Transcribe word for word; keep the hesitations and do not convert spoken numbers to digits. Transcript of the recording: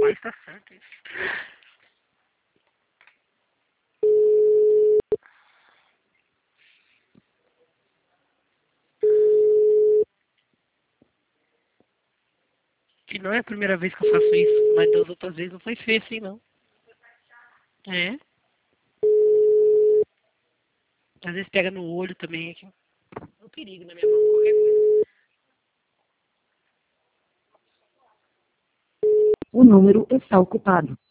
Mas tá certo isso. Que não é a primeira vez que eu faço isso, mas das outras vezes não foi feio assim, não. É. Às vezes pega no olho também aqui. É um perigo na minha mão, qualquer coisa. O número está ocupado.